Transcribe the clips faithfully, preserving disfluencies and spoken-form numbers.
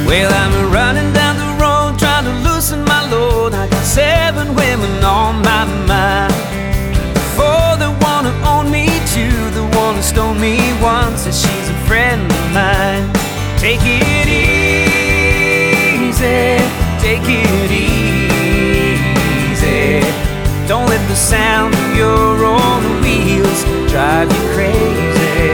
Well, I'm running down the road trying to loosen my load. I got seven women on my mind. Four that wanna own me, two that wanna stone me, one says she's a friend of mine. Take it easy, take it easy. Don't let the sound of your own wheels drive you crazy.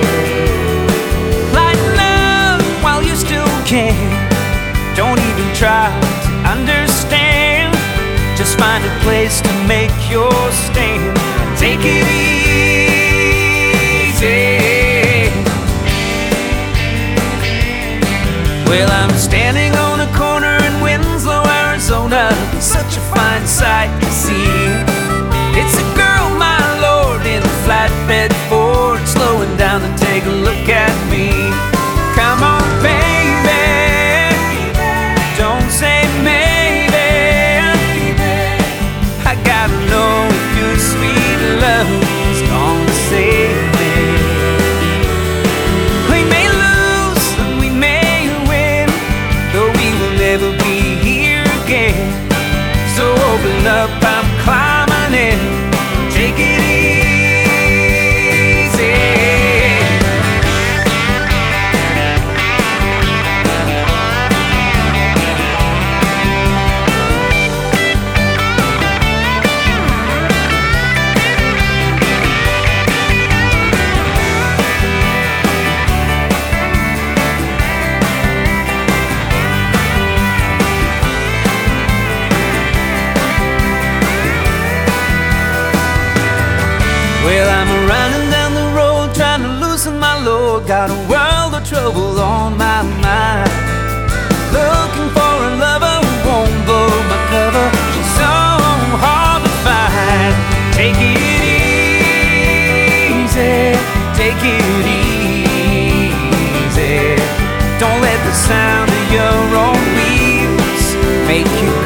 Lighten up while you still can. Don't even try to understand. Just find a place to make your stand. Take it easy. Well, I'm standing on a corner in Winslow, Arizona. It's such a fine sight to see. It's a girl, my lord, in a flatbed Ford, slowing down to take a look at me. Come on, baby, don't say maybe. I gotta know if your sweet love is gonna save me. We may lose and we may win, though we will never be here again. So open up, I'm climbing in. Take it easy. Well, I'm running down the road trying to loosen my load. Got a world of trouble on my mind. Looking for a lover who won't blow my cover. She's so hard to find. Take it easy, take it easy. Don't let the sound of your own wheels make you